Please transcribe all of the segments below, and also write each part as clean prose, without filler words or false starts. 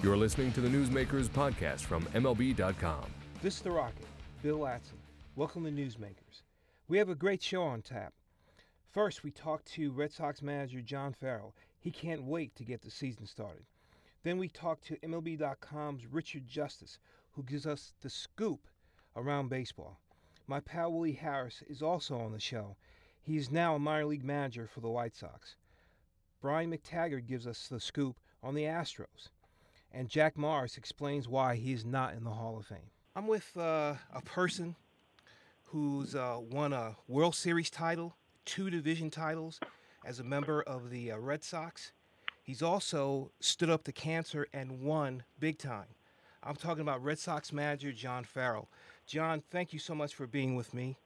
You're listening to the Newsmakers podcast from MLB.com. This is The Rocket, Bill Latson. Welcome to Newsmakers. We have a great show on tap. First, we talked to Red Sox manager John Farrell. He can't wait to get the season started. Then we talked to MLB.com's Richard Justice, who gives us the scoop around baseball. My pal Willie Harris is also on the show. He is now a minor league manager for the White Sox. Brian McTaggart gives us the scoop on the Astros. And Jack Morris explains why he is not in the Hall of Fame. I'm with a person who's won a World Series title, 2 division titles as a member of the Red Sox. He's also stood up to cancer and won big time. I'm talking about Red Sox manager John Farrell. John, thank you so much for being with me.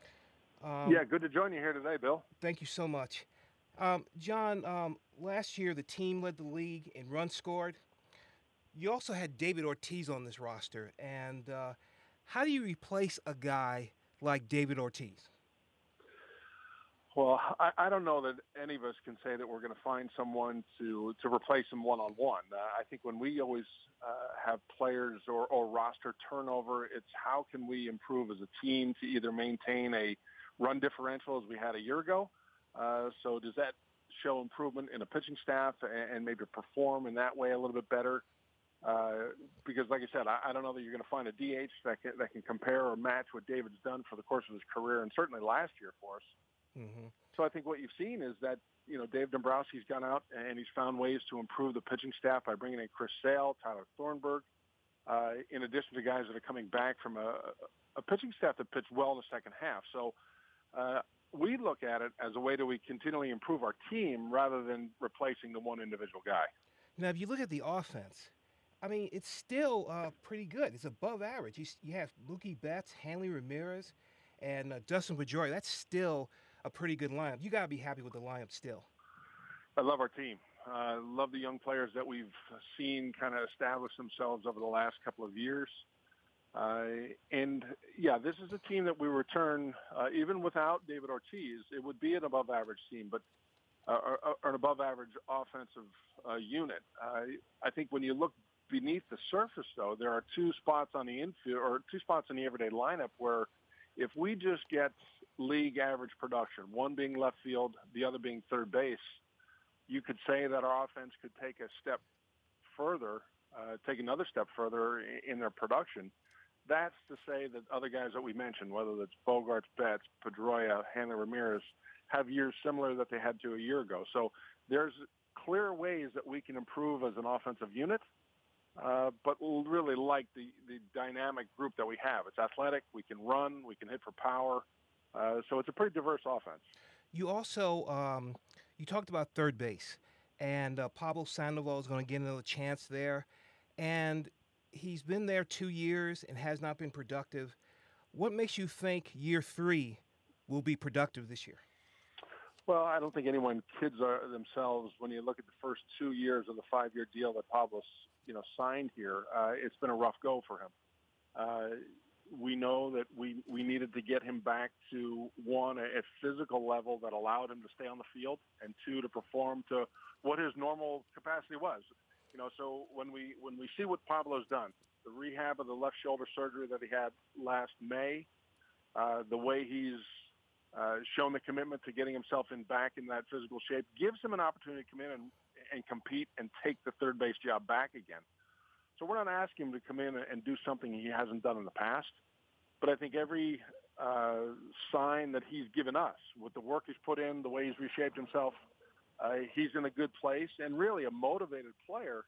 Good to join you here today, Bill. Thank you so much. John, last year the team led the league in runs scored. You also had David Ortiz on this roster, and how do you replace a guy like David Ortiz? Well, I don't know that any of us can say that we're going to find someone to replace him one-on-one. I think when we always have players or roster turnover, it's how can we improve as a team to either maintain a run differential as we had a year ago. So does that show improvement in a pitching staff and maybe perform in that way a little bit better? Because, like I said, I don't know that you're going to find a DH that can compare or match what David's done for the course of his career and certainly last year for us. Mm-hmm. So I think what you've seen is that, Dave Dombrowski's gone out and he's found ways to improve the pitching staff by bringing in Chris Sale, Tyler Thornburg, in addition to guys that are coming back from a pitching staff that pitched well in the second half. So we look at it as a way that we continually improve our team rather than replacing the one individual guy. Now, if you look at the offense, I mean, it's still pretty good. It's above average. You have Mookie Betts, Hanley Ramirez, and Dustin Pedroia. That's still a pretty good lineup. You got to be happy with the lineup still. I love our team. I love the young players that we've seen kind of establish themselves over the last couple of years. This is a team that we return, even without David Ortiz, it would be an above-average team, but an above-average offensive unit. I think when you look beneath the surface, though, there are 2 spots on the infield or 2 spots in the everyday lineup where if we just get league average production, one being left field, the other being third base, you could say that our offense could take a step further, take another step further in their production. That's to say that other guys that we mentioned, whether it's Bogaerts, Betts, Pedroia, Hanley Ramirez, have years similar that they had to a year ago. So there's clear ways that we can improve as an offensive unit. But really like the dynamic group that we have. It's athletic. We can run. We can hit for power. So it's a pretty diverse offense. You also you talked about third base, and Pablo Sandoval is going to get another chance there. And he's been there 2 years and has not been productive. What makes you think year 3 will be productive this year? Well, I don't think anyone kids themselves when you look at the first 2 years of the 5-year deal that Pablo's signed here. It's been a rough go for him. We know that we needed to get him back to, 1, a physical level that allowed him to stay on the field, and 2, to perform to what his normal capacity was. So when we see what Pablo's done, the rehab of the left shoulder surgery that he had last May, the way he's shown the commitment to getting himself back in that physical shape, gives him an opportunity to come in and compete and take the third base job back again. So we're not asking him to come in and do something he hasn't done in the past. But I think every sign that he's given us, with the work he's put in, the way he's reshaped himself, he's in a good place and really a motivated player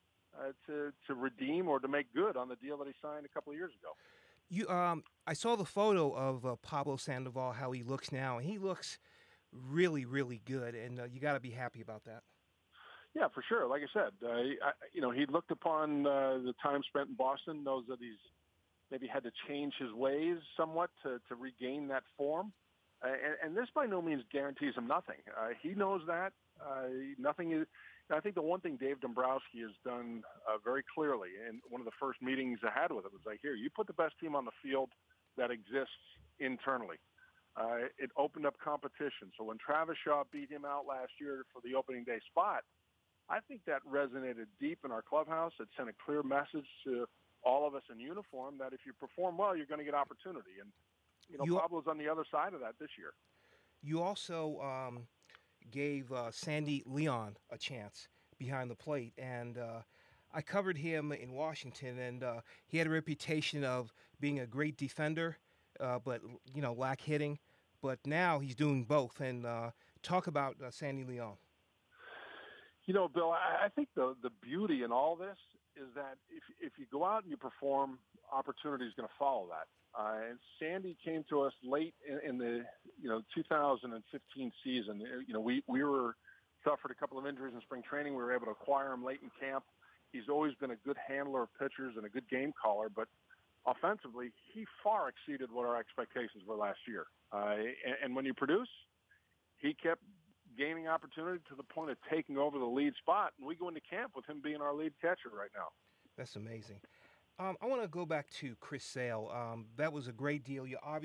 to redeem or to make good on the deal that he signed a couple of years ago. I saw the photo of Pablo Sandoval, how he looks now, and he looks really, really good, and you got to be happy about that. Yeah, for sure. Like I said, he looked upon the time spent in Boston, knows that he's maybe had to change his ways somewhat to regain that form. And this by no means guarantees him nothing. He knows that. Nothing is. I think the one thing Dave Dombrowski has done very clearly, in one of the first meetings I had with him, was like, here, you put the best team on the field that exists internally. It opened up competition. So when Travis Shaw beat him out last year for the opening day spot, I think that resonated deep in our clubhouse. It sent a clear message to all of us in uniform that if you perform well, you're going to get opportunity. And, Pablo's on the other side of that this year. You also gave Sandy Leon a chance behind the plate, and I covered him in Washington, and he had a reputation of being a great defender, but lack hitting. But now he's doing both. And talk about Sandy Leon. Bill, I think the beauty in all this is that if you go out and you perform, opportunity is going to follow that. And Sandy came to us late in the 2015 season. We were suffered a couple of injuries in spring training. We were able to acquire him late in camp. He's always been a good handler of pitchers and a good game caller, but offensively, he far exceeded what our expectations were last year. And when you produce, he kept gaining opportunity to the point of taking over the lead spot, and we go into camp with him being our lead catcher right now. That's amazing. I want to go back to Chris Sale. That was a great deal.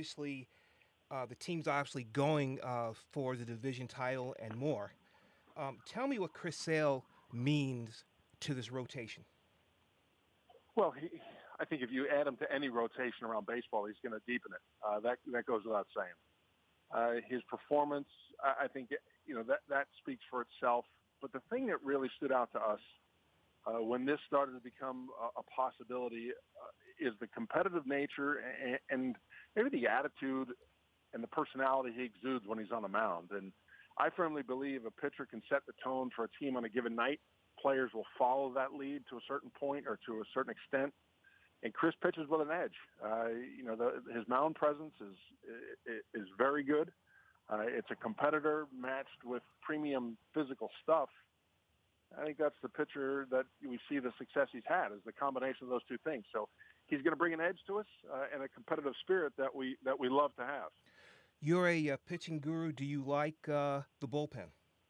The team's obviously going for the division title and more. Tell me what Chris Sale means to this rotation. Well, I think if you add him to any rotation around baseball, he's going to deepen it. That goes without saying. His performance, I think, that speaks for itself. But the thing that really stood out to us when this started to become a possibility is the competitive nature and maybe the attitude and the personality he exudes when he's on the mound. And I firmly believe a pitcher can set the tone for a team on a given night. Players will follow that lead to a certain point or to a certain extent. And Chris pitches with an edge. His mound presence is very good. It's a competitor matched with premium physical stuff. I think that's the pitcher that we see the success he's had, is the combination of those two things. So he's going to bring an edge to us and a competitive spirit that we love to have. You're a pitching guru. Do you like the bullpen?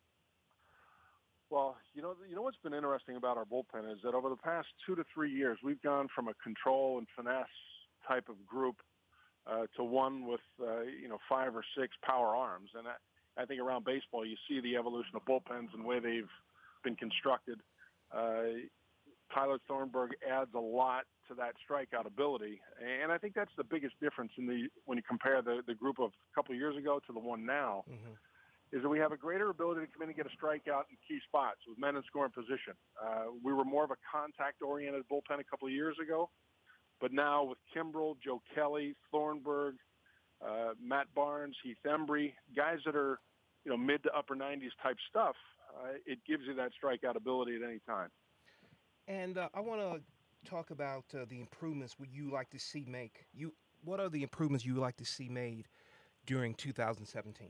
Well, what's been interesting about our bullpen is that over the past 2 to 3 years, we've gone from a control and finesse type of group to one with 5 or 6 power arms. And I think around baseball, you see the evolution of bullpens and the way they've been constructed. Tyler Thornburg adds a lot to that strikeout ability, and I think that's the biggest difference when you compare the group of a couple of years ago to the one now. Mm-hmm. Is that we have a greater ability to come in and get a strikeout in key spots with men in scoring position. We were more of a contact-oriented bullpen a couple of years ago, but now with Kimbrel, Joe Kelly, Thornburg, Matt Barnes, Heath Embry, guys that are mid to upper 90s type stuff, it gives you that strikeout ability at any time. And I want to talk about the improvements you like to see make. What are the improvements you would like to see made during 2017?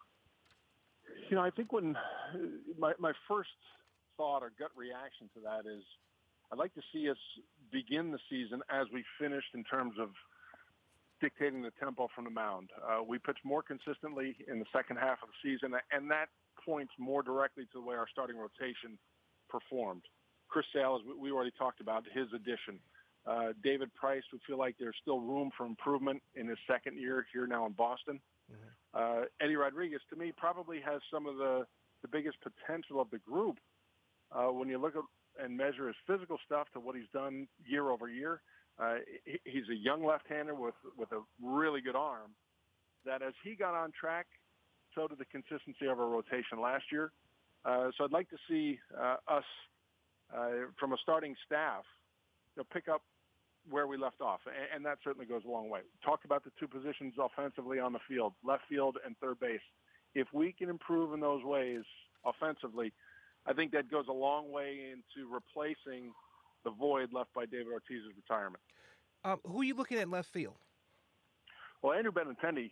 I think when my first thought or gut reaction to that is I'd like to see us begin the season as we finished in terms of dictating the tempo from the mound. We pitched more consistently in the second half of the season, and that points more directly to the way our starting rotation performed. Chris Sale, as we already talked about, his addition. David Price, we feel like there's still room for improvement in his second year here now in Boston. Mm-hmm. Eddie Rodriguez, to me, probably has some of the biggest potential of the group when you look at and measure his physical stuff to what he's done year over year. He's a young left-hander with a really good arm that as he got on track, so did the consistency of our rotation last year. So I'd like to see us, from a starting staff, pick up where we left off, and that certainly goes a long way. Talk about the two positions offensively on the field, left field and third base. If we can improve in those ways offensively, I think that goes a long way into replacing the void left by David Ortiz's retirement. Who are you looking at left field? Well, Andrew Benintendi,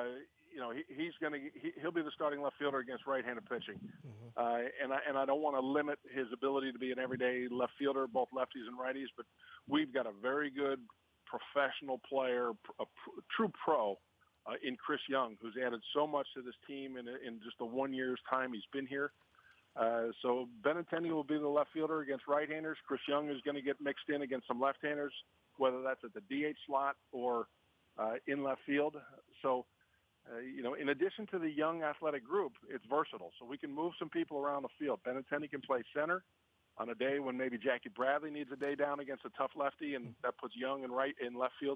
he'll be the starting left fielder against right-handed pitching. Mm-hmm. And I don't want to limit his ability to be an everyday left fielder, both lefties and righties, but we've got a very good professional player, a true pro in Chris Young, who's added so much to this team in just the 1 year's time he's been here. So Benintendi will be the left fielder against right-handers. Chris Young is going to get mixed in against some left-handers, whether that's at the DH slot or in left field. So In addition to the young athletic group, it's versatile. So we can move some people around the field. Benintendi can play center on a day when maybe Jackie Bradley needs a day down against a tough lefty, and that puts Young in left field,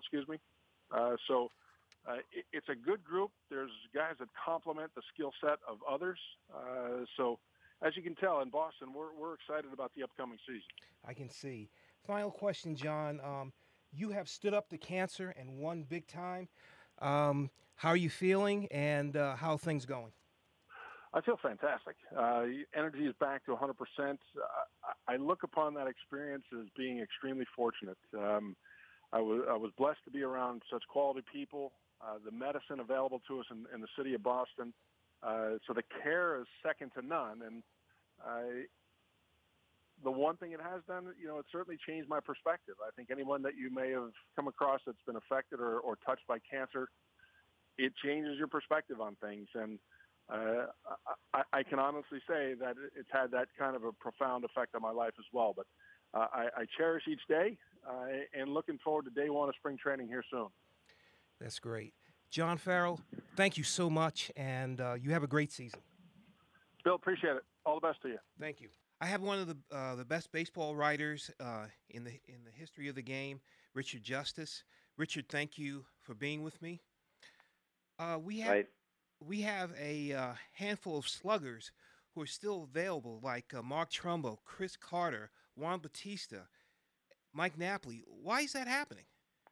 it's a good group. There's guys that complement the skill set of others. So as you can tell, in Boston, we're excited about the upcoming season. I can see. Final question, John. You have stood up to cancer and won big time. How are you feeling, and how are things going? I feel fantastic. Energy is back to 100%. I look upon that experience as being extremely fortunate. I was blessed to be around such quality people, the medicine available to us in the city of Boston. So the care is second to none. And the one thing it has done, it certainly changed my perspective. I think anyone that you may have come across that's been affected or touched by cancer, it changes your perspective on things. And I can honestly say that it's had that kind of a profound effect on my life as well. But I cherish each day and looking forward to day one of spring training here soon. That's great. John Farrell, thank you so much, and you have a great season. Bill, appreciate it. All the best to you. Thank you. I have one of the best baseball writers in the history of the game, Richard Justice. Richard, thank you for being with me. We have a handful of sluggers who are still available, like Mark Trumbo, Chris Carter, Juan Bautista, Mike Napoli. Why is that happening?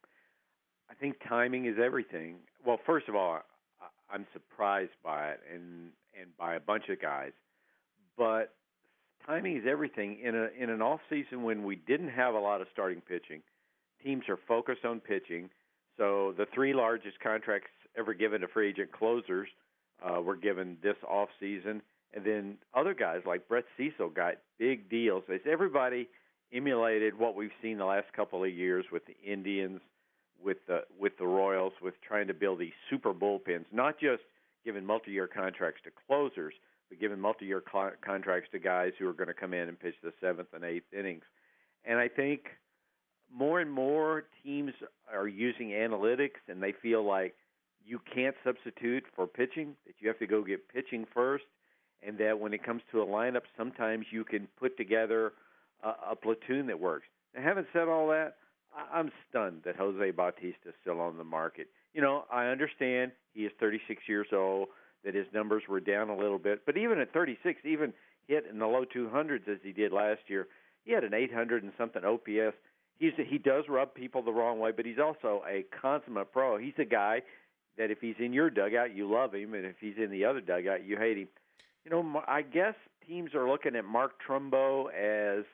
I think timing is everything. Well, first of all, I'm surprised by it and by a bunch of guys. But timing is everything. In an off season when we didn't have a lot of starting pitching, teams are focused on pitching. So the three largest contracts ever given to free agent closers were given this off season, and then other guys like Brett Cecil got big deals. As everybody emulated what we've seen the last couple of years with the Indians, with the Royals, with trying to build these super bullpens, not just giving multi-year contracts to closers, but giving multi-year contracts to guys who are going to come in and pitch the seventh and eighth innings. And I think more and more teams are using analytics, and they feel like you can't substitute for pitching, that you have to go get pitching first, and that when it comes to a lineup, sometimes you can put together a platoon that works. Now, having said all that, I'm stunned that Jose Bautista is still on the market. I understand he is 36 years old, that his numbers were down a little bit, but even at 36, even hit in the low 200s as he did last year, he had an 800 and something OPS. He does rub people the wrong way, but he's also a consummate pro. He's a guy that if he's in your dugout, you love him, and if he's in the other dugout, you hate him. I guess teams are looking at Mark Trumbo as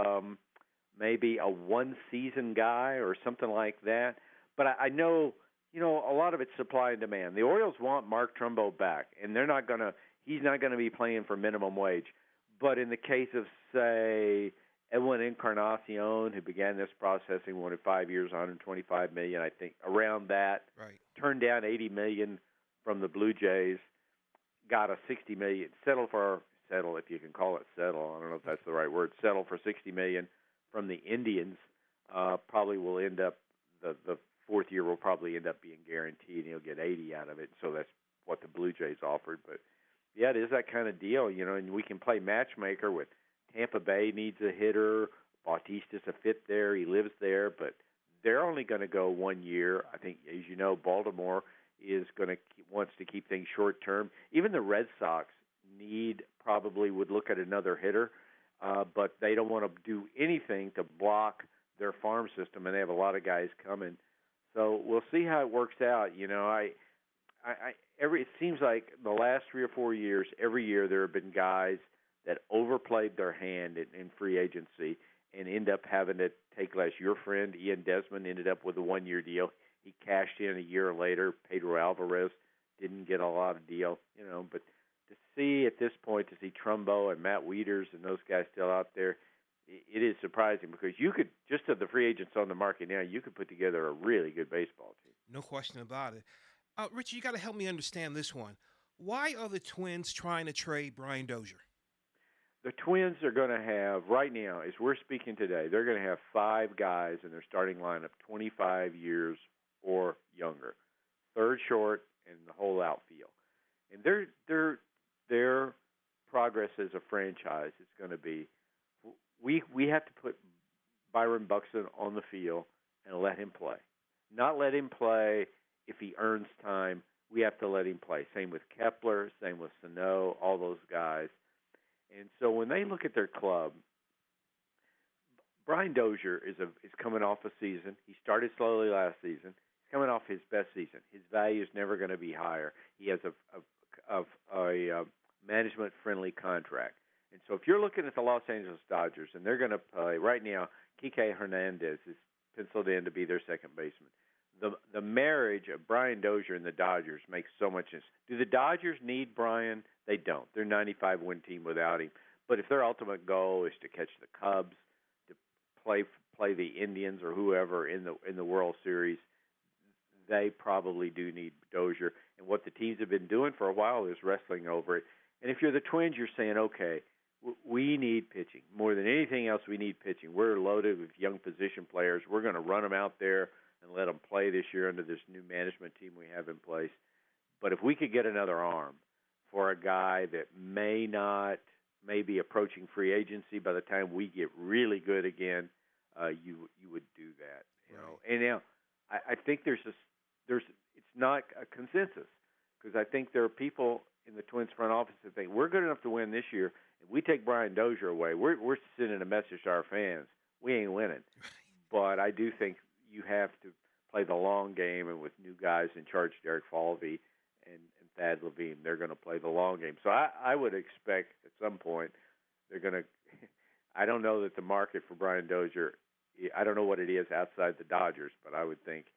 maybe a one-season guy or something like that. But I know, a lot of it's supply and demand. The Orioles want Mark Trumbo back, and he's not going to be playing for minimum wage. But in the case of, say, Edwin Encarnacion, who began this processing, wanted 5 years, $125 million, I think, around that. Right. Turned down $80 million from the Blue Jays, got a $60 million, settle if you can call it settle. I don't know if that's the right word. Settle for $60 million from the Indians. Probably will end up the fourth year will probably end up being guaranteed, and he'll get 80 out of it. So that's what the Blue Jays offered. But yeah, it is that kind of deal, and we can play matchmaker with Tampa Bay needs a hitter. Bautista's a fit there. He lives there, but they're only going to go 1 year. I think, as you know, Baltimore wants to keep things short term. Even the Red Sox would look at another hitter, but they don't want to do anything to block their farm system, and they have a lot of guys coming. So we'll see how it works out. It seems like the last 3 or 4 years, every year there have been guys that overplayed their hand in free agency and end up having to take less. Your friend Ian Desmond ended up with a 1-year deal. He cashed in a year later. Pedro Alvarez didn't get a lot of deal, but to see at this point, to see Trumbo and Matt Wieters and those guys still out there, it is surprising because you could, just of the free agents on the market now, you could put together a really good baseball team. No question about it. Richard, you got to help me understand this one. Why are the Twins trying to trade Brian Dozier? The Twins are going to have, right now, as we're speaking today, they're going to have 5 guys in their starting lineup, 25 years or younger. Third short, and the whole outfield. And their progress as a franchise is going to be we have to put Byron Buxton on the field and let him play. Not let him play if he earns time. We have to let him play. Same with Kepler, same with Sano, all those guys. And so when they look at their club, Brian Dozier is coming off a season. He started slowly last season. He's coming off his best season. His value is never going to be higher. He has a management-friendly contract. And so if you're looking at the Los Angeles Dodgers, and they're going to play right now, Kike Hernandez is penciled in to be their second baseman. The marriage of Brian Dozier and the Dodgers makes so much sense. Do the Dodgers need Brian? They don't. They're a 95-win team without him. But if their ultimate goal is to catch the Cubs, to play the Indians or whoever in the World Series, they probably do need Dozier. And what the teams have been doing for a while is wrestling over it. And if you're the Twins, you're saying, okay, we need pitching. More than anything else, we need pitching. We're loaded with young position players. We're going to run them out there and let them play this year under this new management team we have in place. But if we could get another arm for a guy that may be approaching free agency by the time we get really good again, you would do that. You know. And now I think it's not a consensus, because I think there are people in the Twins front office that think we're good enough to win this year. If we take Brian Dozier away, we're sending a message to our fans. We ain't winning. But I do think you have to play the long game, and with new guys in charge, Derek Falvey and Thad Levine, they're going to play the long game. So I would expect at some point they're going to – I don't know that the market for Brian Dozier – I don't know what it is outside the Dodgers, but I would think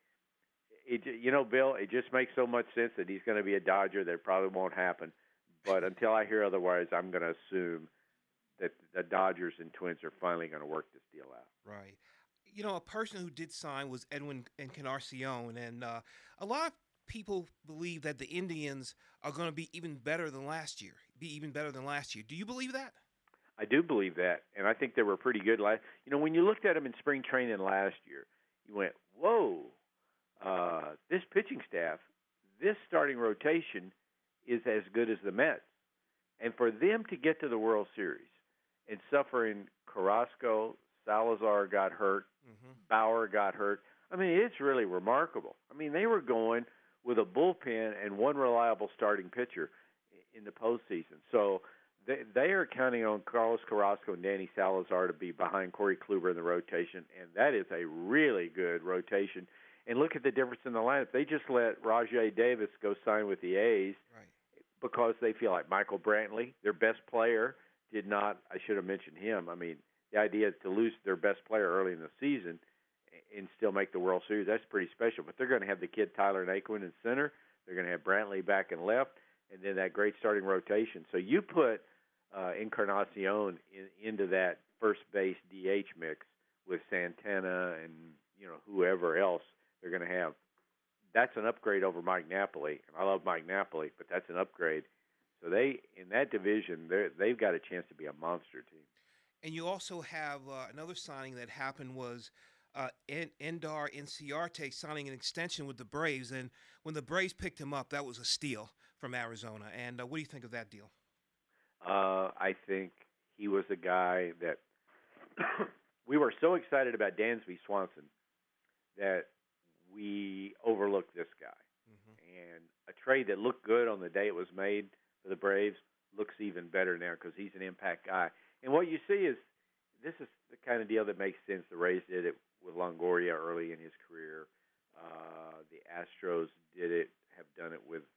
Bill, it just makes so much sense that he's going to be a Dodger that probably won't happen. But until I hear otherwise, I'm going to assume that the Dodgers and Twins are finally going to work this deal out. Right. You know, a person who did sign was Edwin Encarnacion, and a lot of people believe that the Indians are going to be even better than last year. Do you believe that? I do believe that, and I think they were pretty good last. When you looked at them in spring training last year, you went, "Whoa, this pitching staff, this starting rotation is as good as the Mets." And for them to get to the World Series and suffering Carrasco, Salazar got hurt, Bauer got hurt. I mean, it's really remarkable. I mean, they were going with a bullpen and one reliable starting pitcher in the postseason. So they are counting on Carlos Carrasco and Danny Salazar to be behind Corey Kluber in the rotation, and that is a really good rotation. And look at the difference in the lineup. They just let Rajai Davis go sign with the A's because they feel like Michael Brantley, their best player, did not – I should have mentioned him. I mean, the idea is to lose their best player early in the season and still make the World Series, that's pretty special. But they're going to have the kid Tyler Naquin in center. They're going to have Brantley back in left, and then that great starting rotation. So you put Encarnacion into that first base DH mix with Santana and whoever else they're going to have. That's an upgrade over Mike Napoli, and I love Mike Napoli, but that's an upgrade. So they, in that division, they've got a chance to be a monster team. And you also have another signing that happened was Endar Inciarte signing an extension with the Braves. And when the Braves picked him up, that was a steal from Arizona. And what do you think of that deal? I think he was a guy that we were so excited about Dansby Swanson that we overlooked this guy. And a trade that looked good on the day it was made for the Braves looks even better now because he's an impact guy. And what you see is this is the kind of deal that makes sense. The Rays did it with Longoria early in his career. The Astros have done it with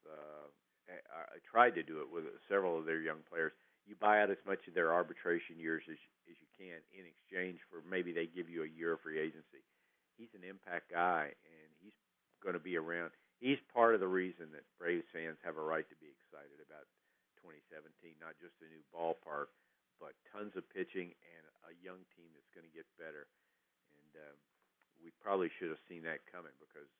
tried to do it with several of their young players. You buy out as much of their arbitration years as you can in exchange for maybe they give you a year of free agency. He's an impact guy, and he's going to be around. He's part of the reason that Braves fans have a right to be excited about 2017, not just a new ballpark, but tons of pitching and a young team that's going to get better. And we probably should have seen that coming because,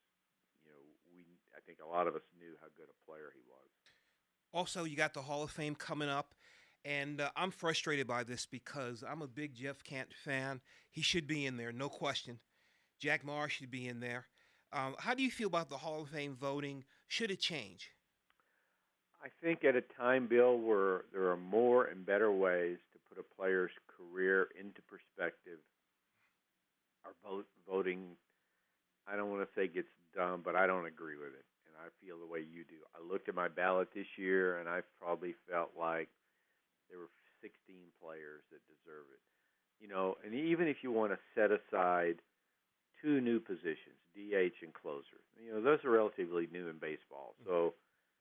I think a lot of us knew how good a player he was. Also, you got the Hall of Fame coming up, and I'm frustrated by this because I'm a big Jeff Kent fan. He should be in there, no question. Jack Morris should be in there. How do you feel about the Hall of Fame voting? Should it change? I think at a time, Bill, where there are more and better ways to put a player's career into perspective, our voting, I don't want to say gets dumb, but I don't agree with it. And I feel the way you do. I looked at my ballot this year, and I probably felt like there were 16 players that deserve it. And even if you want to set aside two new positions, DH and closer, those are relatively new in baseball. So,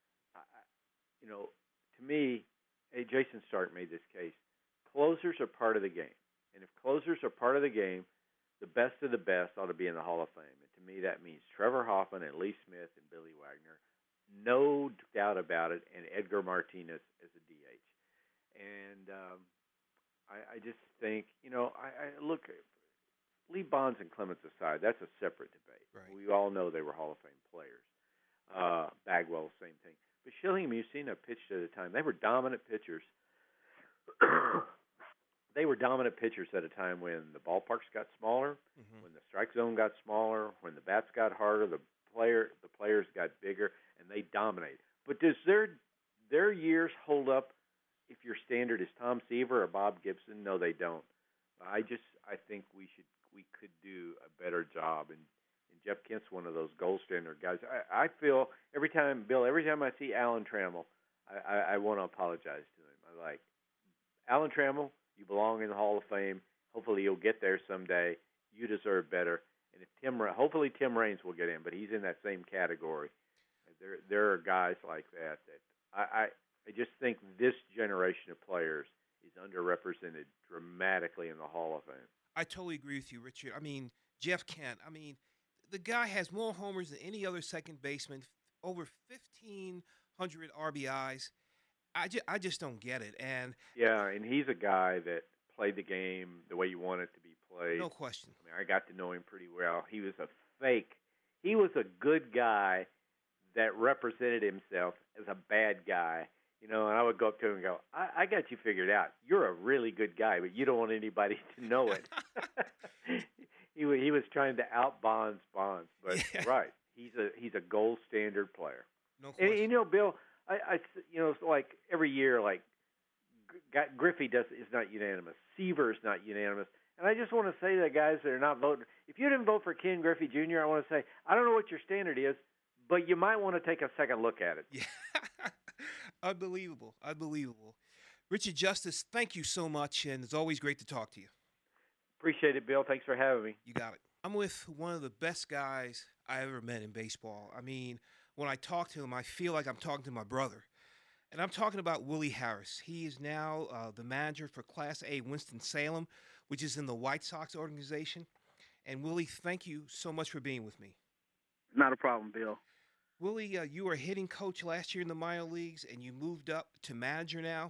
to me, Jason Stark made this case. Closers are part of the game. And if closers are part of the game, the best of the best ought to be in the Hall of Fame. And to me, that means Trevor Hoffman and Lee Smith and Billy Wagner. No doubt about it. And Edgar Martinez as a DH. And I just think, I look, leave Bonds and Clemens aside. That's a separate debate. Right. We all know they were Hall of Fame players. Bagwell, same thing. But Schilling and Mussina pitched at a time. They were dominant pitchers. They were dominant pitchers at a time when the ballparks got smaller, when the strike zone got smaller, when the bats got harder, the players got bigger, and they dominated. But does their years hold up if your standard is Tom Seaver or Bob Gibson? No, they don't. I think we could do a better job, and Jeff Kent's one of those gold standard guys. I feel every time I see Alan Trammell, I want to apologize to him. I like Alan Trammell. You belong in the Hall of Fame. Hopefully you'll get there someday. You deserve better. And hopefully Tim Raines will get in, but he's in that same category. There are guys like that I just think this generation of players is underrepresented dramatically in the Hall of Fame. I totally agree with you, Richard. I mean, Jeff Kent, the guy has more homers than any other second baseman, over 1,500 RBIs. I just don't get it. And he's a guy that played the game the way you want it to be played. No question. I got to know him pretty well. He was a fake. He was a good guy that represented himself as a bad guy. And I would go up to him and go, I got you figured out. You're a really good guy, but you don't want anybody to know it. He was trying to out Bonds, but right. He's a gold standard player. No question. And Bill, I like every year, like Griffey is not unanimous. Seaver is not unanimous. And I just want to say to guys that are not voting, if you didn't vote for Ken Griffey Jr., I want to say, I don't know what your standard is, but you might want to take a second look at it. Yeah. Unbelievable. Richard Justice, thank you so much, and it's always great to talk to you. Appreciate it, Bill. Thanks for having me. You got it. I'm with one of the best guys I ever met in baseball. When I talk to him, I feel like I'm talking to my brother. And I'm talking about Willie Harris. He is now the manager for Class A Winston-Salem, which is in the White Sox organization. And Willie, thank you so much for being with me. Not a problem, Bill. Willie, you were a hitting coach last year in the minor leagues, and you moved up to manager now.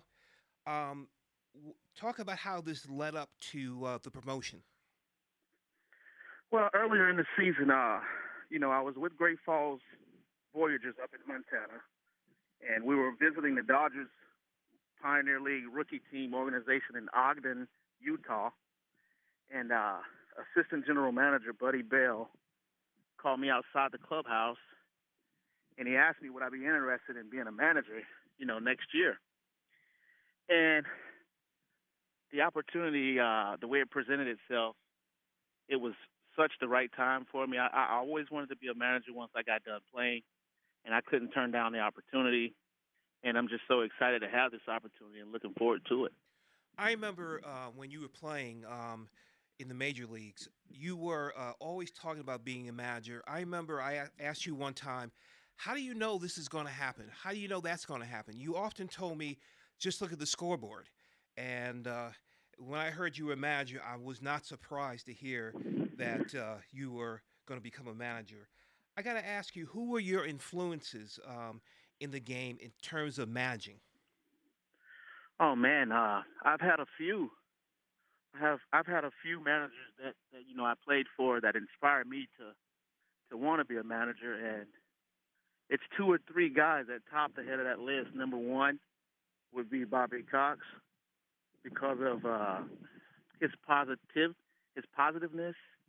Talk about how this led up to the promotion. Well, earlier in the season, I was with Great Falls Voyagers up in Montana, and we were visiting the Dodgers Pioneer League rookie team organization in Ogden, Utah, and assistant general manager Buddy Bell called me outside the clubhouse, and he asked me would I be interested in being a manager, next year. And the opportunity, the way it presented itself, it was such the right time for me. I always wanted to be a manager once I got done playing, and I couldn't turn down the opportunity. And I'm just so excited to have this opportunity and looking forward to it. I remember when you were playing in the major leagues, you were always talking about being a manager. I remember I asked you one time, how do you know this is going to happen? How do you know that's going to happen? You often told me, just look at the scoreboard. And when I heard you were a manager, I was not surprised to hear that you were going to become a manager. I got to ask you, who were your influences in the game in terms of managing? Oh man, I've had a few. I've had a few managers that I played for that inspired me to want to be a manager, and it's two or three guys that top the head of that list. Number one would be Bobby Cox because of his positiveness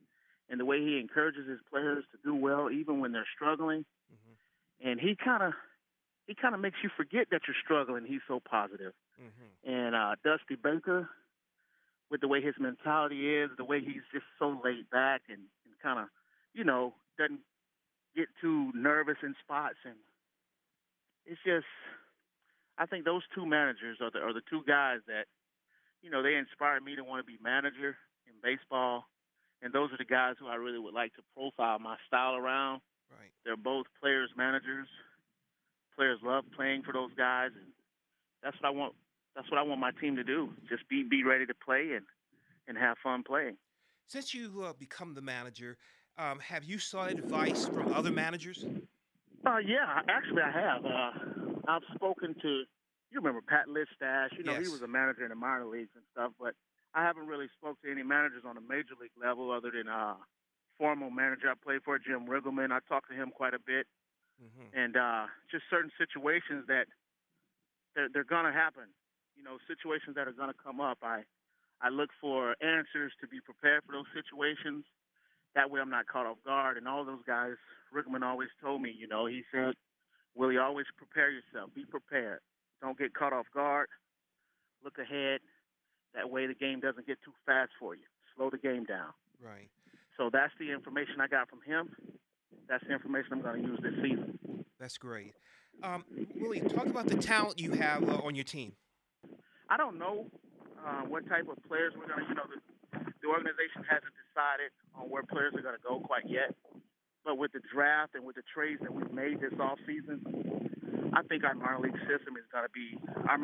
and the way he encourages his players to do well even when they're struggling. Mm-hmm. And he kind of makes you forget that you're struggling. He's so positive. Mm-hmm. And Dusty Baker, with the way his mentality is, the way he's just so laid back and kind of, doesn't get too nervous in spots. And it's just, I think those two managers are the two guys that, they inspired me to want to be manager in baseball. And those are the guys who I really would like to profile my style around. Right. They're both players, managers. Players love playing for those guys, and that's what I want. That's what I want my team to do. Just be ready to play and have fun playing. Since you become the manager, have you sought advice from other managers? Yeah, actually I have. I've spoken to, you remember Pat Listash. He Yes. was a manager in the minor leagues and stuff, but I haven't really spoke to any managers on the major league level other than former manager I played for, Jim Riggleman. I talked to him quite a bit. Mm-hmm. And just certain situations that they're going to happen, situations that are going to come up. I look for answers to be prepared for those situations. That way I'm not caught off guard. And all those guys, Rickman always told me, he said, Willie, always prepare yourself. Be prepared. Don't get caught off guard. Look ahead. That way the game doesn't get too fast for you. Slow the game down. Right. So that's the information I got from him. That's the information I'm going to use this season. That's great. Willie, talk about the talent you have on your team. I don't know what type of players we're going to, the organization hasn't decided on where players are going to go quite yet. But with the draft and with the trades that we've made this offseason, I think our minor league system is going to be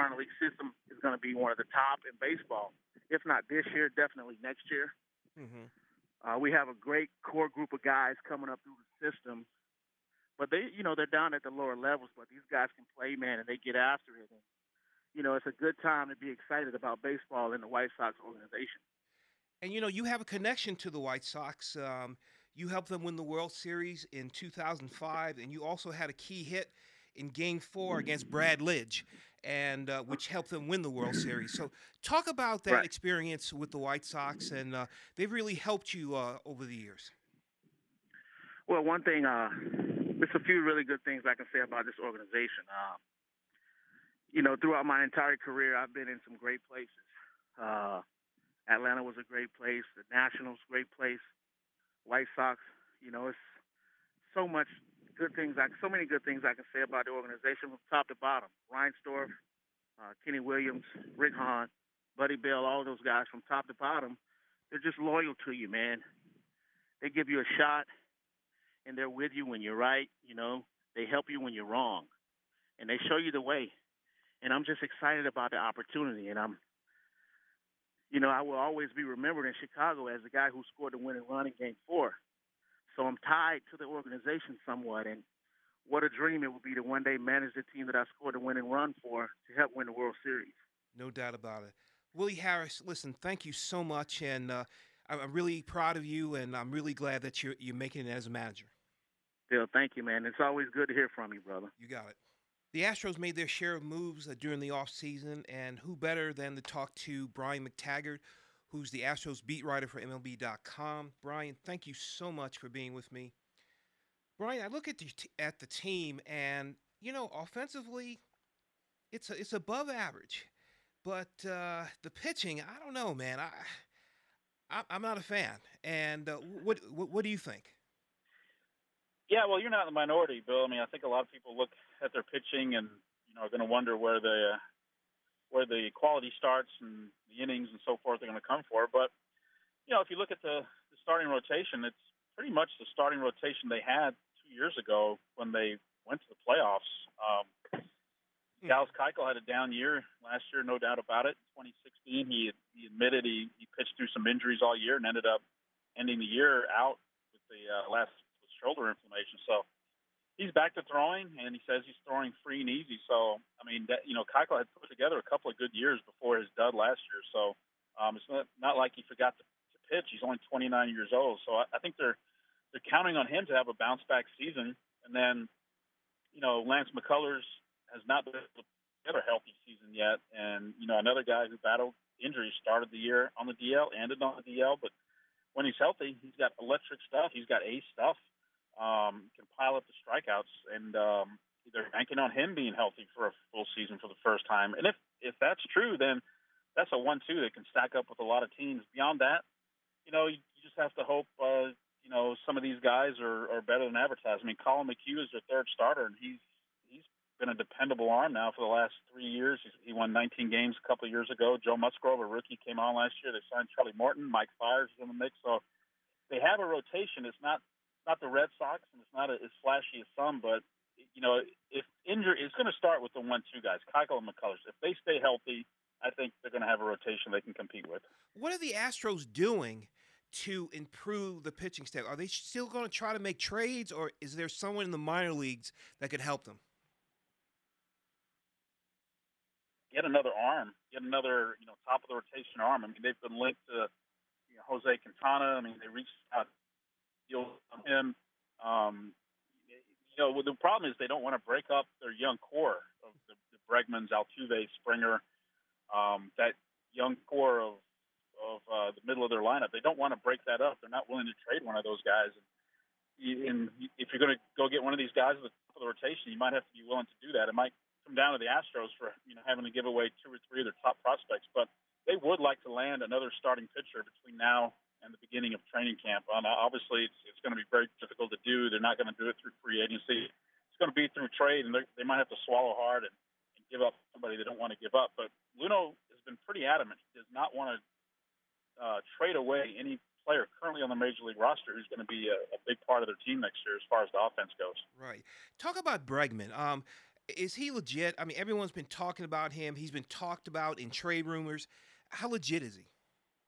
one of the top in baseball. If not this year, definitely next year. Mm-hmm. We have a great core group of guys coming up through the system, but they're down at the lower levels. But these guys can play, man, and they get after it. And, it's a good time to be excited about baseball in the White Sox organization. And you have a connection to the White Sox. You helped them win the World Series in 2005, and you also had a key hit in Game 4 against Brad Lidge, and which helped them win the World Series. So talk about that experience with the White Sox, and they've really helped you over the years. Well, one thing, there's a few really good things I can say about this organization. Throughout my entire career, I've been in some great places. Atlanta was a great place. The Nationals, great place. White Sox, it's so many good things I can say about the organization from top to bottom. Reinsdorf, Kenny Williams, Rick Hahn, Buddy Bell, all those guys from top to bottom, they're just loyal to you, man. They give you a shot, and they're with you when you're right. They help you when you're wrong, and they show you the way. And I'm just excited about the opportunity, and I will always be remembered in Chicago as the guy who scored the winning run in Game 4. So I'm tied to the organization somewhat, and what a dream it would be to one day manage the team that I scored the winning run for to help win the World Series. No doubt about it. Willie Harris, listen, thank you so much, and I'm really proud of you, and I'm really glad that you're making it as a manager. Bill, thank you, man. It's always good to hear from you, brother. You got it. The Astros made their share of moves during the offseason, and who better than to talk to Brian McTaggart, who's the Astros beat writer for MLB.com. Brian, thank you so much for being with me. Brian, I look at the team, and offensively, it's above average, but the pitching, I don't know, man. I'm not a fan. And what do you think? Yeah, well, you're not in the minority, Bill. I mean, I think a lot of people look at their pitching and are going to wonder where the quality starts and the innings and so forth are going to come for. But if you look at the starting rotation, it's pretty much the starting rotation they had 2 years ago when they went to the playoffs. Dallas Keuchel had a down year last year, no doubt about it. 2016, he admitted he pitched through some injuries all year and ended up ending the year out with the last shoulder inflammation. So he's back to throwing, and he says he's throwing free and easy. So, I mean, Keuchel had put together a couple of good years before his dud last year. So it's not like he forgot to pitch. He's only 29 years old. So I think they're counting on him to have a bounce-back season. And then, Lance McCullers has not been able to get a healthy season yet. And, another guy who battled injuries started the year on the DL, ended on the DL, but when he's healthy, he's got electric stuff. He's got ace stuff. Can pile up the strikeouts, and they're banking on him being healthy for a full season for the first time. And if that's true, then that's a 1-2 that can stack up with a lot of teams. Beyond that, you just have to hope, some of these guys are better than advertised. I mean, Colin McHugh is their third starter, and he's been a dependable arm now for the last 3 years. He won 19 games a couple of years ago. Joe Musgrove, a rookie, came on last year. They signed Charlie Morton. Mike Fiers is in the mix. So they have a rotation. It's not the Red Sox, and it's not as flashy as some, but, if injury, it's going to start with the 1-2 guys, Keuchel and McCullers. If they stay healthy, I think they're going to have a rotation they can compete with. What are the Astros doing to improve the pitching staff? Are they still going to try to make trades, or is there someone in the minor leagues that could help them? Get another arm, get another, top of the rotation arm. I mean, they've been linked to Jose Quintana. I mean, they reached out deals on him. The problem is they don't want to break up their young core of the Bregmans, Altuve, Springer, that young core of the middle of their lineup. They don't want to break that up. They're not willing to trade one of those guys. And if you're going to go get one of these guys at the top of the rotation, you might have to be willing to do that. It might come down to the Astros for having to give away 2 or 3 of their top prospects, but they would like to land another starting pitcher between now and the beginning of training camp. Obviously, it's going to be very difficult to do. They're not going to do it through free agency. It's going to be through trade, and they might have to swallow hard and give up somebody they don't want to give up. But Luno has been pretty adamant. He does not want to trade away any player currently on the Major League roster who's going to be a big part of their team next year as far as the offense goes. Right. Talk about Bregman. Is he legit? I mean, everyone's been talking about him. He's been talked about in trade rumors. How legit is he?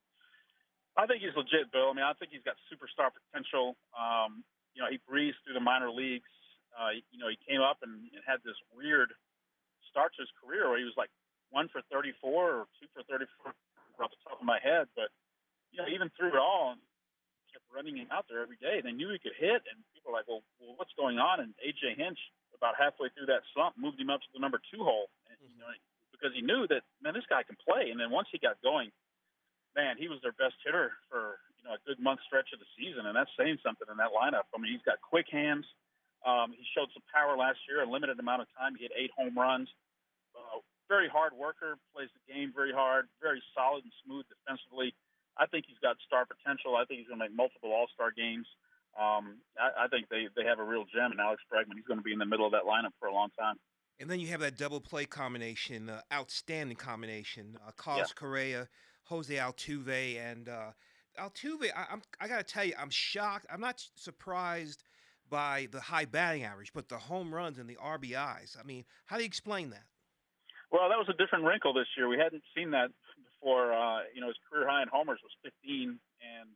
I think he's legit, Bill. I mean, I think he's got superstar potential. He breezed through the minor leagues. He came up and had this weird start to his career where he was like 1 for 34 or 2 for 34 off the top of my head. But, even through it all, he kept running him out there every day. They knew he could hit, and people were like, well, what's going on? And A.J. Hinch, about halfway through that slump, moved him up to the number 2 hole, and, because he knew that, man, this guy can play. And then once he got going, man, he was their best hitter for a good month stretch of the season, and that's saying something in that lineup. I mean, he's got quick hands. He showed some power last year, a limited amount of time. He had 8 home runs. Very hard worker, plays the game very hard, very solid and smooth defensively. I think he's got star potential. I think he's going to make multiple All-Star games. I think they have a real gem in Alex Bregman. He's going to be in the middle of that lineup for a long time. And then you have that double play combination, outstanding combination. Carlos Correa, Jose Altuve, and Altuve. I got to tell you, I'm shocked. I'm not surprised by the high batting average, but the home runs and the RBIs. I mean, how do you explain that? Well, that was a different wrinkle this year. We hadn't seen that before. His career high in homers was 15, and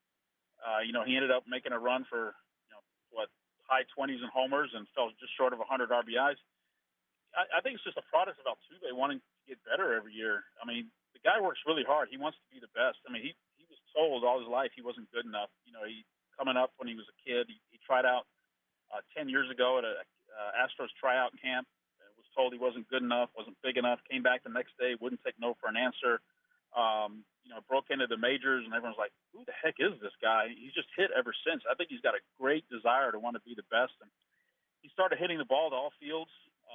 he ended up making a run for high 20s in homers and fell just short of 100 RBIs. I think it's just a product of Altuve wanting to get better every year. I mean, the guy works really hard. He wants to be the best. I mean, he was told all his life he wasn't good enough. He coming up when he was a kid, he tried out 10 years ago at a Astros tryout camp. Was told he wasn't good enough, wasn't big enough. Came back the next day, wouldn't take no for an answer. Broke into the majors, and everyone's like, "Who the heck is this guy?" He's just hit ever since. I think he's got a great desire to want to be the best, and he started hitting the ball to all fields.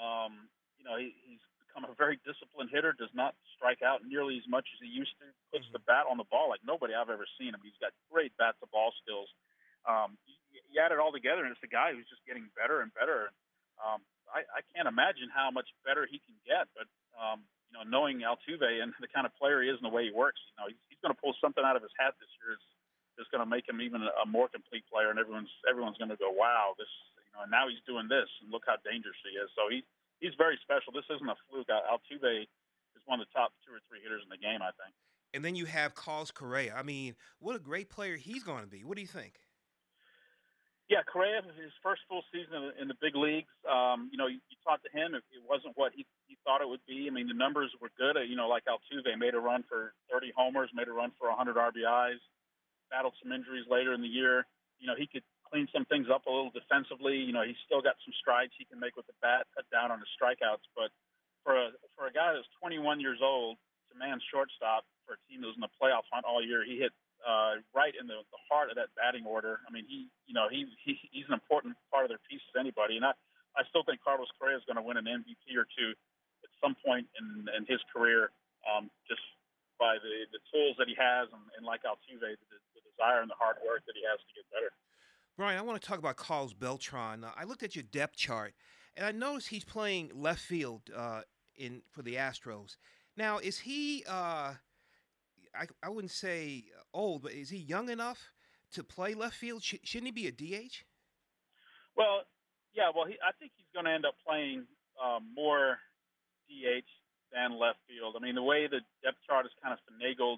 He's become a very disciplined hitter. Does not strike out nearly as much as he used to. Puts the bat on the ball like nobody I've ever seen him. He's got great bat to ball skills. You add it all together, and it's a guy who's just getting better and better. I can't imagine how much better he can get, but knowing Altuve and the kind of player he is and the way he works, he's going to pull something out of his hat this year that's going to make him even a more complete player, and everyone's going to go, wow, this, and now he's doing this, and look how dangerous he is. So he's very special. This isn't a fluke. Altuve is one of the top 2 or 3 hitters in the game, I think. And then you have Carlos Correa. I mean, what a great player he's going to be. What do you think? Yeah, Correa, his first full season in the big leagues, you talked to him, it wasn't what he thought it would be. I mean, the numbers were good. Like Altuve made a run for 30 homers, made a run for 100 RBIs, battled some injuries later in the year. He could clean some things up a little defensively. He's still got some strides he can make with the bat, cut down on his strikeouts. But for a guy that's 21 years old, to man shortstop for a team that was in the playoff hunt all year, he hit right in the heart of that batting order. I mean, he's an important part of their piece as anybody, and I still think Carlos Correa is going to win an MVP or two at some point in his career, just by the tools that he has, and like Altuve, the desire and the hard work that he has to get better. Brian, I want to talk about Carlos Beltran. I looked at your depth chart, and I noticed he's playing left field for the Astros. Now, is he? I wouldn't say old, but is he young enough to play left field? Shouldn't he be a DH? Well, yeah. Well, I think he's going to end up playing more DH than left field. I mean, the way the depth chart is kind of finagled,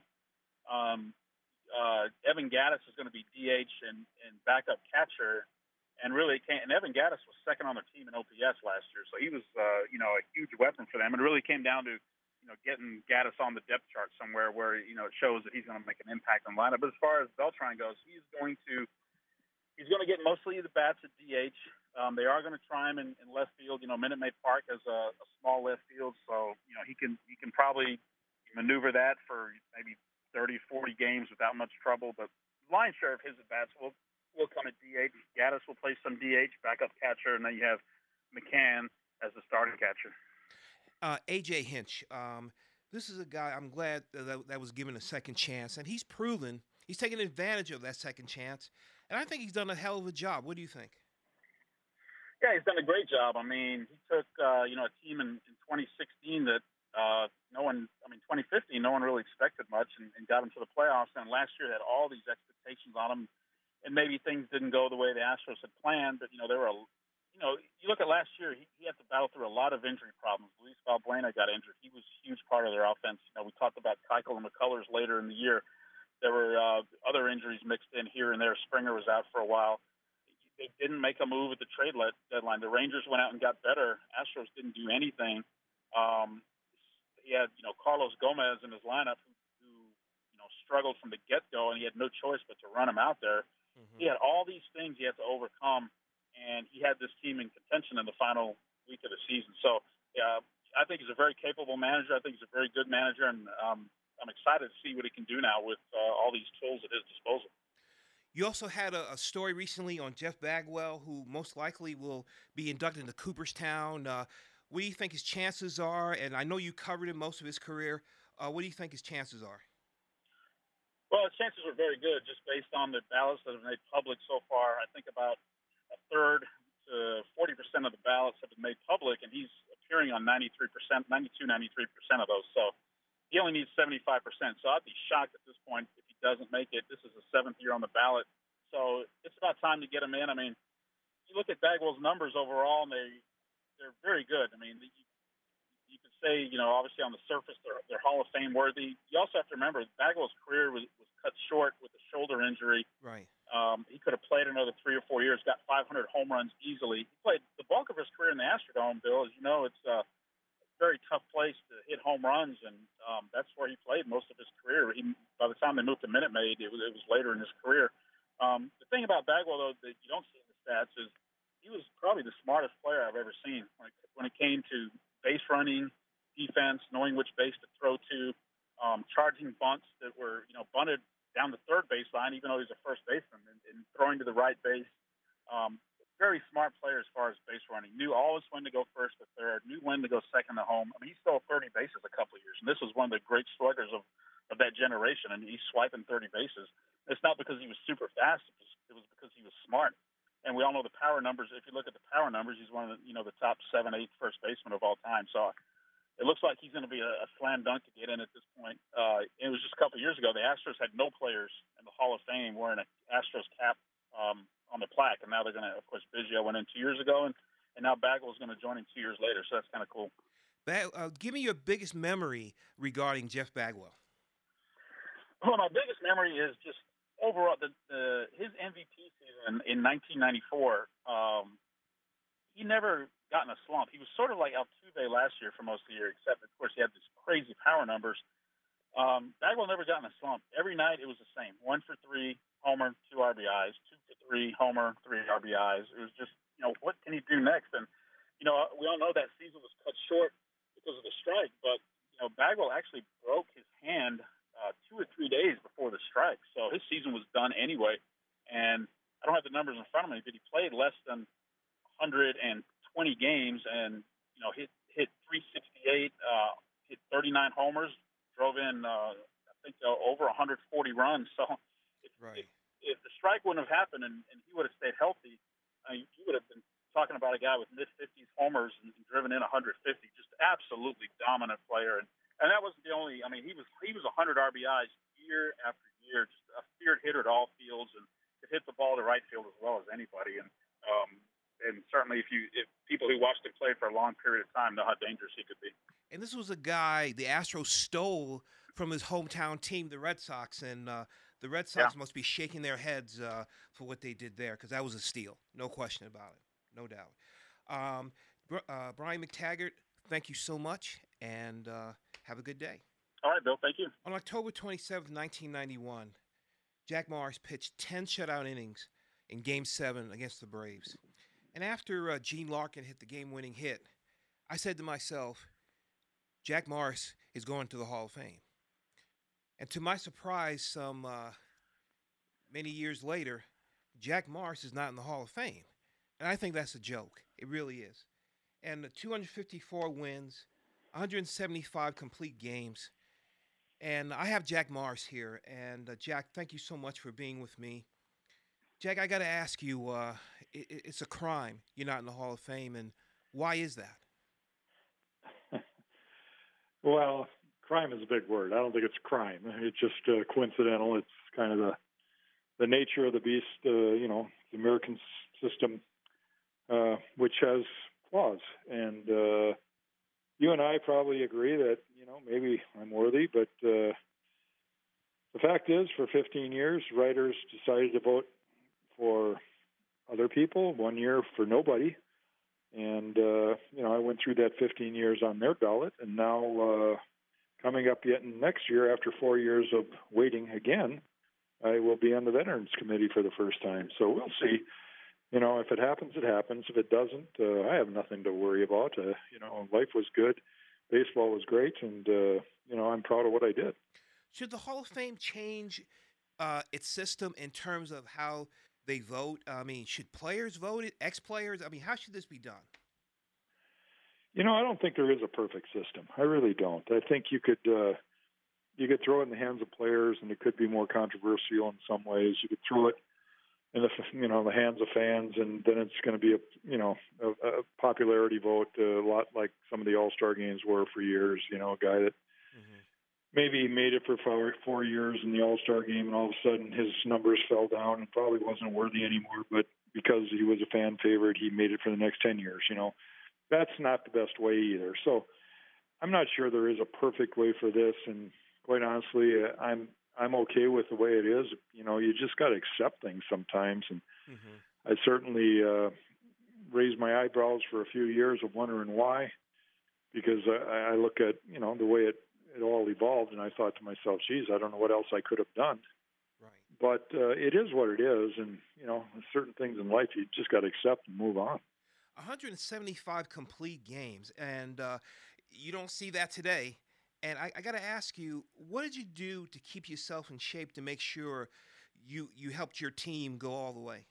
Evan Gattis is going to be DH and backup catcher, and really and Evan Gattis was second on their team in OPS last year, so he was a huge weapon for them. And it really came down to getting Gattis on the depth chart somewhere where it shows that he's going to make an impact on the lineup. But as far as Beltran goes, he's going to get mostly the bats at DH. They are going to try him in left field. Minute Maid Park has a small left field, so he can probably maneuver that for maybe 30, 40 games without much trouble. But the lion's share of his at bats will come at DH. Gattis will play some DH, backup catcher, and then you have McCann as the starting catcher. A.J. Hinch, this is a guy I'm glad that was given a second chance, and he's proven he's taken advantage of that second chance, and I think he's done a hell of a job. What do you think? Yeah, he's done a great job. I mean, he took a team in 2016 that 2015 no one really expected much, and got him to the playoffs. And last year had all these expectations on him, and maybe things didn't go the way the Astros had planned. But there were you look at last year, he had to battle through a lot of injury problems. Luis Valbuena got injured. He was a huge part of their offense. We talked about Keuchel and McCullers later in the year. There were other injuries mixed in here and there. Springer was out for a while. They didn't make a move at the trade deadline. The Rangers went out and got better. Astros didn't do anything. He had Carlos Gomez in his lineup who struggled from the get-go, and he had no choice but to run him out there. Mm-hmm. He had all these things he had to overcome, and he had this team in contention in the final week of the season. So, I think he's a very capable manager. I think he's a very good manager, and I'm excited to see what he can do now with all these tools at his disposal. You also had a story recently on Jeff Bagwell, who most likely will be inducted into Cooperstown. What do you think his chances are? And I know you covered him most of his career. What do you think his chances are? Well, his chances are very good, just based on the ballots that have been made public so far. I think about a third to 40% of the ballots have been made public, and he's appearing on 93%, 93% of those. So he only needs 75%. So I'd be shocked at this point if he doesn't make it. This is the seventh year on the ballot. So it's about time to get him in. I mean, you look at Bagwell's numbers overall, and they're very good. I mean, you could say, obviously on the surface they're Hall of Fame worthy. You also have to remember Bagwell's career was cut short with a shoulder injury. Right. He could have played another 3 or 4 years, got 500 home runs easily. He played the bulk of his career in the Astrodome, Bill. As you know, it's a very tough place to hit home runs, and that's where he played most of his career. By the time they moved to Minute Maid, it was later in his career. The thing about Bagwell, though, that you don't see in the stats is he was probably the smartest player I've ever seen when it came to base running, defense, knowing which base to throw to, charging bunts that were, bunted down the third baseline, even though he's a first baseman, and throwing to the right base. Very smart player as far as base running. Knew always when to go first to third, knew when to go second to home. I mean, he stole 30 bases a couple of years, and this was one of the great sluggers of that generation, and he's swiping 30 bases. It's not because he was super fast. It was because he was smart. And we all know the power numbers. If you look at the power numbers, he's one of the top 7, 8 first basemen of all time. So it looks like he's going to be a slam dunk to get in at this point. It was just a couple of years ago. The Astros had no players in the Hall of Fame wearing an Astros cap on the plaque, and now they're going to. Of course, Biggio went in 2 years ago, and now Bagwell's going to join in 2 years later. So that's kind of cool. Give me your biggest memory regarding Jeff Bagwell. Well, my biggest memory is just overall his MVP season in 1994. He never got in a slump. He was sort of like Altuve last year for most of the year, except of course he had these crazy power numbers. Bagwell never got in a slump. Every night it was the same: 1 for 3, homer, 2 RBIs; 2 for 3, homer, 3 RBIs. It was just, what can he do next? And we all know that season was cut short because of the strike, but Bagwell actually broke his hand 2 or 3 days before before the strike. So his season was done anyway. And I don't have the numbers in front of me, but he played less than 120 games and, hit 368, hit 39 homers, drove in, over 140 runs. So if the strike wouldn't have happened and he would have stayed healthy, you would have been talking about a guy with mid-50s homers and driven in 150, just absolutely dominant player. And that wasn't the only. I mean, he was 100 RBIs year after year, just a feared hitter at all fields, and could hit the ball to right field as well as anybody. And certainly, if people who watched him play for a long period of time know how dangerous he could be. And this was a guy the Astros stole from his hometown team, the Red Sox, and the Red Sox must be shaking their heads for what they did there, because that was a steal, no question about it, no doubt. Brian McTaggart, thank you so much, and have a good day. All right, Bill, thank you. On October 27, 1991, Jack Morris pitched 10 shutout innings in Game 7 against the Braves. And after Gene Larkin hit the game-winning hit, I said to myself, Jack Morris is going to the Hall of Fame. And to my surprise, many years later, Jack Morris is not in the Hall of Fame. And I think that's a joke. It really is. And 254 wins, 175 complete games. And I have Jack Morris here. And Jack, thank you so much for being with me. Jack, I got to ask you, it's a crime you're not in the Hall of Fame, and why is that? Well, crime is a big word. I don't think it's a crime. It's just coincidental. It's kind of the nature of the beast, the American system, which has flaws. And you and I probably agree that, maybe I'm worthy, but the fact is, for 15 years, writers decided to vote for other people, 1 year for nobody. And, I went through that 15 years on their ballot, and now coming up yet next year, after 4 years of waiting again, I will be on the Veterans Committee for the first time. So we'll see. If it happens, it happens. If it doesn't, I have nothing to worry about. Life was good. Baseball was great, and, I'm proud of what I did. Should the Hall of Fame change its system in terms of how they vote? I mean, should players vote it, ex-players? I mean, how should this be done? I don't think there is a perfect system. I really don't. I think you could throw it in the hands of players, and it could be more controversial in some ways. You could throw it in the hands of fans, and then it's going to be a popularity vote, a lot like some of the All-Star games were for years. A guy that maybe made it for 4 years in the All-Star game, and all of a sudden his numbers fell down and probably wasn't worthy anymore. But because he was a fan favorite, he made it for the next 10 years. That's not the best way either. So I'm not sure there is a perfect way for this, and quite honestly, I'm okay with the way it is. You just got to accept things sometimes, and I certainly raised my eyebrows for a few years of wondering why, because I look at the way it all evolved, and I thought to myself, geez, I don't know what else I could have done. Right. But it is what it is, and certain things in life you just got to accept and move on. 175 complete games, and you don't see that today. And I got to ask you, what did you do to keep yourself in shape to make sure you helped your team go all the way?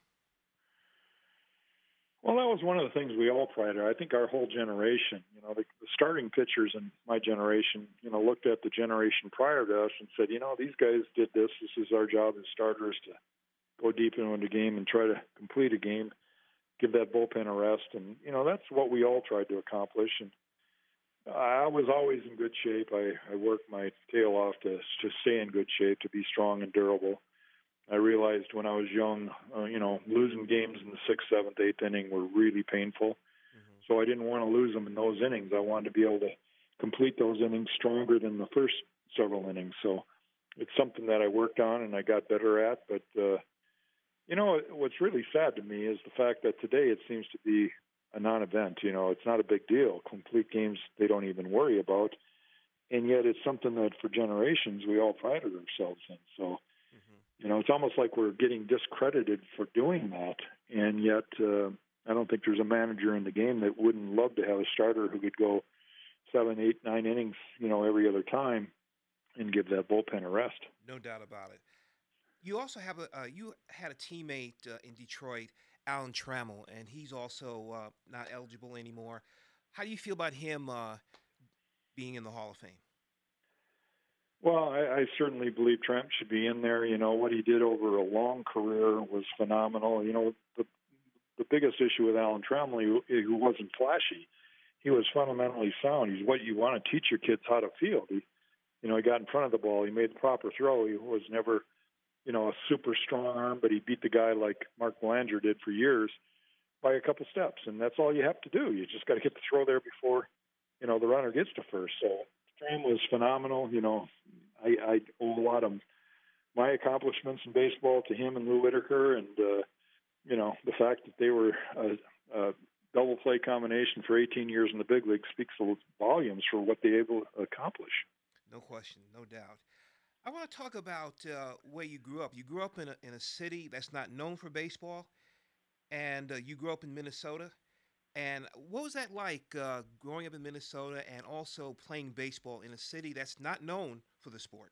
Well, that was one of the things we all prided. I think our whole generation, the starting pitchers in my generation, looked at the generation prior to us and said, these guys did this. This is our job as starters, to go deep into the game and try to complete a game, give that bullpen a rest. And, that's what we all tried to accomplish. And I was always in good shape. I worked my tail off to stay in good shape, to be strong and durable. I realized when I was young, losing games in the 6th, 7th, 8th inning were really painful. So I didn't want to lose them in those innings. I wanted to be able to complete those innings stronger than the first several innings. So it's something that I worked on and I got better at. But, what's really sad to me is the fact that today it seems to be a non-event. It's not a big deal. Complete games they don't even worry about. And yet it's something that for generations we all prided ourselves in. So, it's almost like we're getting discredited for doing that. And yet I don't think there's a manager in the game that wouldn't love to have a starter who could go 7, 8, 9 innings, every other time and give that bullpen a rest. No doubt about it. You also have you had a teammate in Detroit, Alan Trammell, and he's also not eligible anymore. How do you feel about him being in the Hall of Fame? Well, I certainly believe Trent should be in there. You know, what he did over a long career was phenomenal. You know, the biggest issue with Alan Trammell, who wasn't flashy, he was fundamentally sound. He's what you want to teach your kids how to field. He got in front of the ball. He made the proper throw. He was never, a super strong arm, but he beat the guy like Mark Belanger did for years by a couple steps. And that's all you have to do. You just got to get the throw there before, the runner gets to first. So Trammell was phenomenal. I owe a lot of my accomplishments in baseball to him and Lou Whitaker. And, the fact that they were a double play combination for 18 years in the big league speaks volumes for what they were able to accomplish. No question, no doubt. I want to talk about where you grew up. You grew up in a city that's not known for baseball, and you grew up in Minnesota. And what was that like growing up in Minnesota and also playing baseball in a city that's not known for the sport?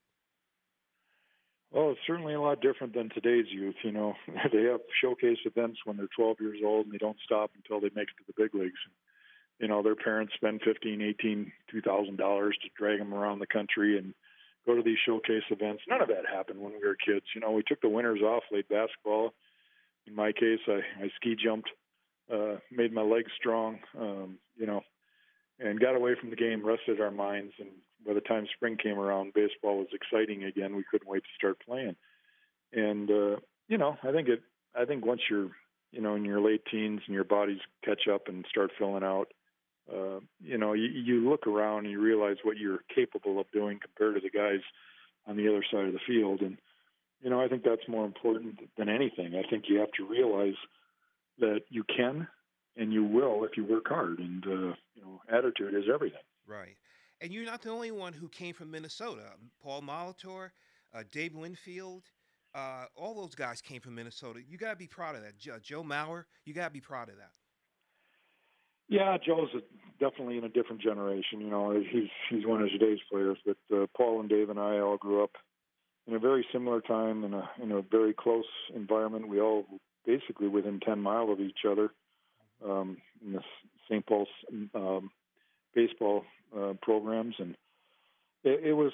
Well, it's certainly a lot different than today's youth. They have showcase events when they're 12 years old, and they don't stop until they make it to the big leagues. Their parents spend $15,000, $18,000, $2,000 to drag them around the country and go to these showcase events. None of that happened when we were kids. We took the winters off, played basketball. In my case, I ski jumped, made my legs strong, and got away from the game, rested our minds. And by the time spring came around, baseball was exciting again. We couldn't wait to start playing. And, I think once you're, in your late teens and your bodies catch up and start filling out, you look around and you realize what you're capable of doing compared to the guys on the other side of the field. And, I think that's more important than anything. I think you have to realize that you can and you will if you work hard. And, attitude is everything. Right. And you're not the only one who came from Minnesota. Paul Molitor, Dave Winfield, all those guys came from Minnesota. You got to be proud of that. Joe Mauer, you got to be proud of that. Yeah, Joe's definitely in a different generation. He's one of today's players. But Paul and Dave and I all grew up in a very similar time in a very close environment. We all basically within 10 miles of each other in the St. Paul's baseball programs, and it was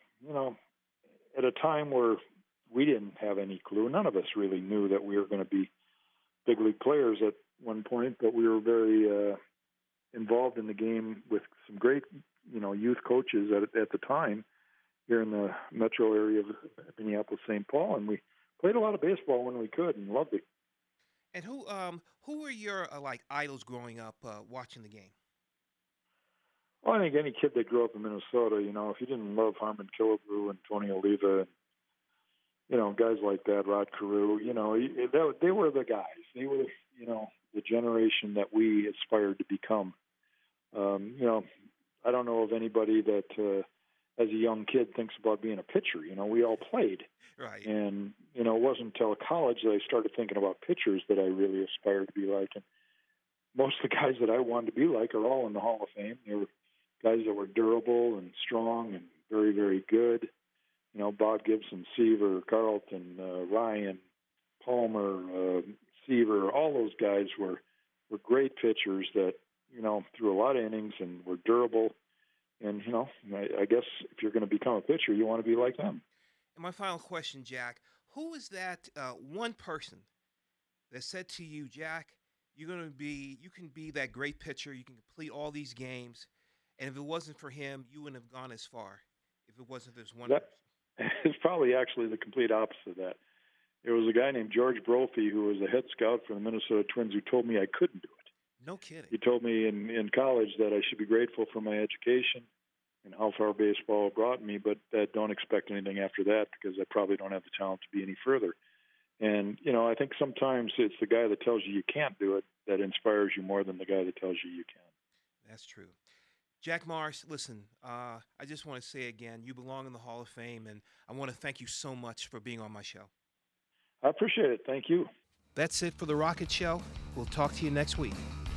at a time where we didn't have any clue. None of us really knew that we were going to be big league players at one point, but we were very involved in the game with some great, youth coaches at the time here in the metro area of Minneapolis, St. Paul, and we played a lot of baseball when we could and loved it. And who were your idols growing up watching the game? Well, I think any kid that grew up in Minnesota, if you didn't love Harmon Killebrew and Tony Oliva, and guys like that, Rod Carew, they were the guys. They were, the generation that we aspired to become. I don't know of anybody that, as a young kid, thinks about being a pitcher. We all played. Right. And, it wasn't until college that I started thinking about pitchers that I really aspired to be like. And most of the guys that I wanted to be like are all in the Hall of Fame. They were guys that were durable and strong and very, very good. Bob Gibson, Seaver, Carlton, Ryan, Palmer, Seaver, all those guys were great pitchers that, threw a lot of innings and were durable. And, I guess if you're going to become a pitcher, you want to be like them. And my final question, Jack, who is that one person that said to you, Jack, you can be that great pitcher, you can complete all these games, and if it wasn't for him, you wouldn't have gone as far if it wasn't this one person? It's probably actually the complete opposite of that. There was a guy named George Brophy who was a head scout for the Minnesota Twins who told me I couldn't do it. No kidding. He told me in college that I should be grateful for my education and how far baseball brought me, but that don't expect anything after that because I probably don't have the talent to be any further. And, I think sometimes it's the guy that tells you can't do it that inspires you more than the guy that tells you can. That's true. Jack Morris, listen, I just want to say again, you belong in the Hall of Fame, and I want to thank you so much for being on my show. I appreciate it. Thank you. That's it for The Rocket Show. We'll talk to you next week.